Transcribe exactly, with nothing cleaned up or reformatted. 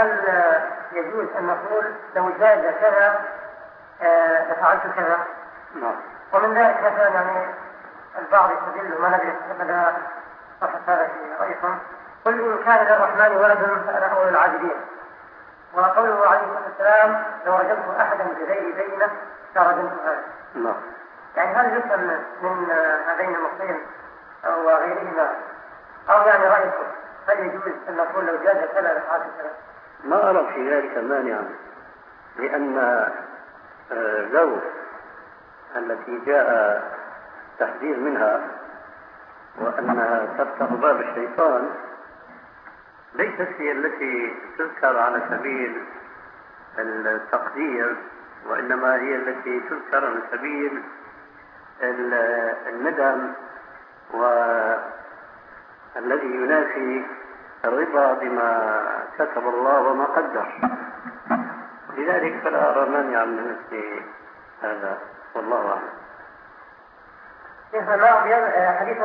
هل يجوز أن نقول لو جاز كذا لفعلت كذا؟ نعم. ومن ذلك مثلا يعني البعض يستدل ما ندري ماذا صحة هذا في رأيكم، قل إن كان للرحمن ولد فأنا أول العابدين، وقوله عليه الصلاة والسلام لو رجمت أحدا بغير بينة فرجمت هذا. نعم. يعني هل يفهم من هذين النصين أو غيرهما، أو يعني رأيكم هل يجوز أن نقول لو جاز كذا لفعلت كذا؟ ما أرى في ذلك مانعا، لأن لو التي جاء تحذير منها وأنها تفتح باب الشيطان ليست هي التي تذكر على سبيل التقدير، وإنما هي التي تذكر على سبيل الندم والذي ينافي الرضا بما كتب الله وما قدر. لذلك فلا أرى مانعا من مثل هذا، والله أعلم. حديث